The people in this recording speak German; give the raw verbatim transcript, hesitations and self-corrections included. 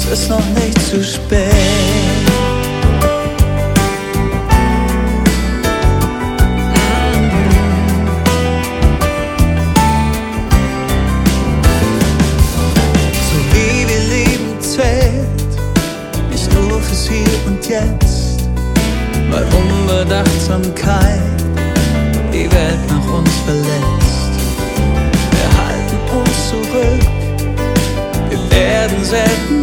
es ist noch nicht zu spät. So wie wir leben zählt, nicht nur fürs Hier und Jetzt, weil Unbedachtsamkeit die Welt nach uns verlässt. Wir halten uns zurück, wir werden selten